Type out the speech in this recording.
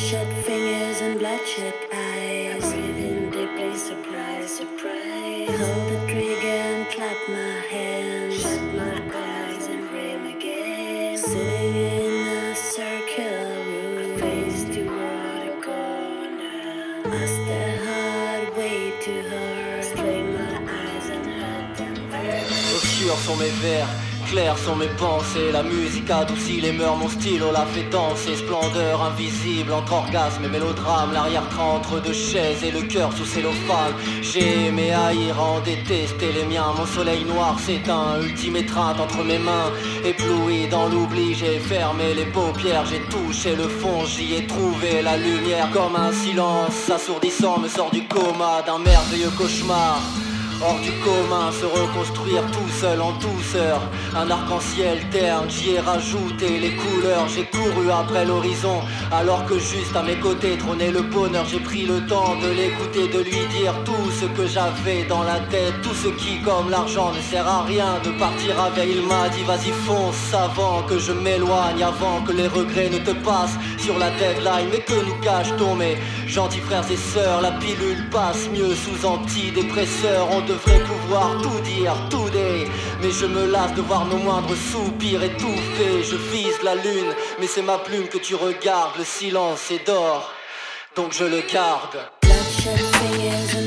Bloodshot fingers and bloodshot eyes. I breathe in deeply, surprise, surprise. Hold the trigger and clap my hands. Shut my eyes and dream again. Sitting in a circular room, I face toward a corner. Ask the heart way too hard. Strain my eyes and let them burn. Obscurs sont mes vers, clairs sont mes pensées. La musique adoucit les mœurs, mon stylo la fait danser. Splendeur invisible entre orgasme et mélodrame. L'arrière-train entre deux chaises et le cœur sous cellophane. J'ai aimé haïr, en détester les miens. Mon soleil noir s'éteint, ultime étreinte entre mes mains. Ébloui dans l'oubli, j'ai fermé les paupières. J'ai touché le fond, j'y ai trouvé la lumière. Comme un silence assourdissant me sort du coma d'un merveilleux cauchemar. Hors du commun, se reconstruire tout seul en douceur. Un arc-en-ciel terne, j'y ai rajouté les couleurs. J'ai couru après l'horizon, alors que juste à mes côtés trônait le bonheur. J'ai pris le temps de l'écouter, de lui dire tout ce que j'avais dans la tête. Tout ce qui, comme l'argent, ne sert à rien de partir avec. Il m'a dit vas-y fonce avant que je m'éloigne, avant que les regrets ne te passent sur la deadline. Mais que nous cache-t-on, mes gentils frères et sœurs? La pilule passe mieux sous antidépresseur. On devrait pouvoir tout dire, tout dire. Mais je me lasse de voir nos moindres soupirs étouffés. Je vise la lune, mais c'est ma plume que tu regardes. Le silence est d'or, donc je le garde. Bloodshot fingers